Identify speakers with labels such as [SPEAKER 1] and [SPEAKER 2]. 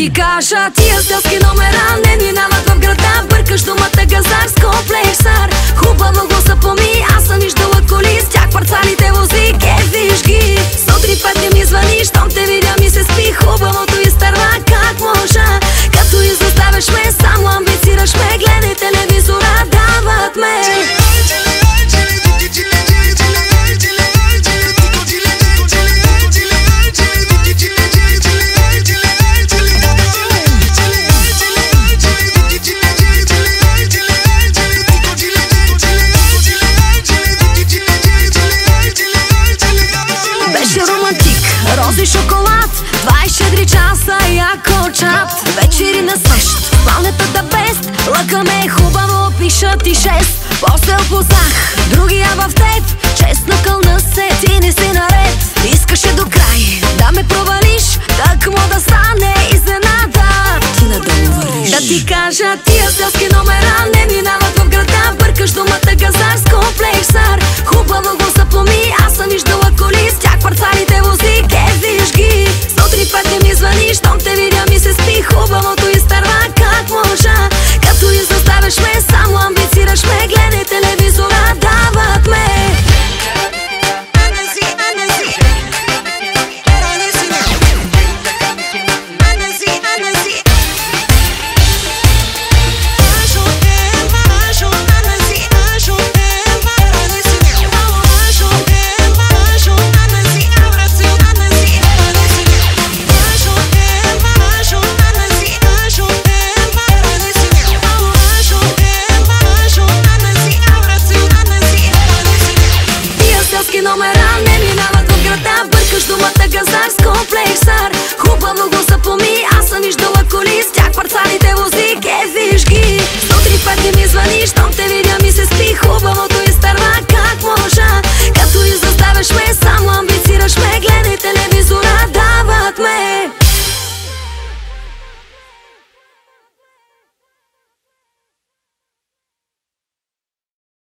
[SPEAKER 1] ти кажа, тия селски номера не минават в града. Бъркаш думата газар с комплексар. Хубаво го запомни, аз съм виждала коли, с тях парцалите вози, кефиш ги. Сутрин път не ми звъниш, щом те видя ми се спи. Хубавото изтърва как можа. Като изоставяш ме, само амбицираш ме. Гледай телевизора, дават ме. Рози, шоколад, 24 часа, яко чат. Вечери на свещ, планетата бест. Лъкаме хубаво, пишат и 6. После опознах другия в теб. Честно кълна се, ти не си наред. Искаше до край да ме провалиш, так му да стане изненада. Ти надолу вървиш. Да ти кажа, тия селски номера не минават в града. Бъркаш думата газар с комплексар. Хубаво го запомни, аз съм виждала коли, с тях парцалите вози, кефиш ги. Сутрин път не ми звъниш, щом те видя ми се спи. Хубавото изтърва как можа. Като изоставяш ме, само амбицираш ме. Гледай телевизора, дават ме. Номера не минават в града. Бъркаш думата газар